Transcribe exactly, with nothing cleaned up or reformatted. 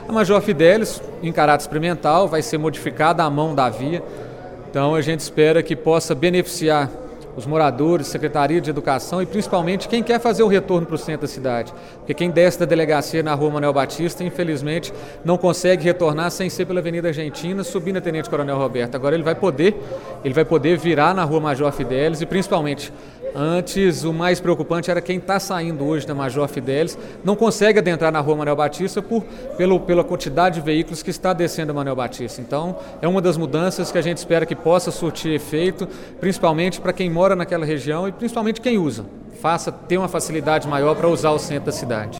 A Major Fidelis, em caráter experimental, vai ser modificada à mão da via, então a gente espera que possa beneficiar os moradores, Secretaria de Educação e principalmente quem quer fazer o retorno para o centro da cidade. Porque quem desce da delegacia na rua Manuel Batista, infelizmente, não consegue retornar sem ser pela Avenida Argentina, subir na Tenente Coronel Roberto. Agora ele vai poder, ele vai poder virar na rua Major Fidelis e principalmente, antes o mais preocupante era quem está saindo hoje da Major Fidelis, não consegue adentrar na rua Manuel Batista por, pelo, pela quantidade de veículos que está descendo a Manuel Batista. Então, é uma das mudanças que a gente espera que possa surtir efeito, principalmente para quem mora naquela região e principalmente quem usa, faça ter uma facilidade maior para usar o centro da cidade.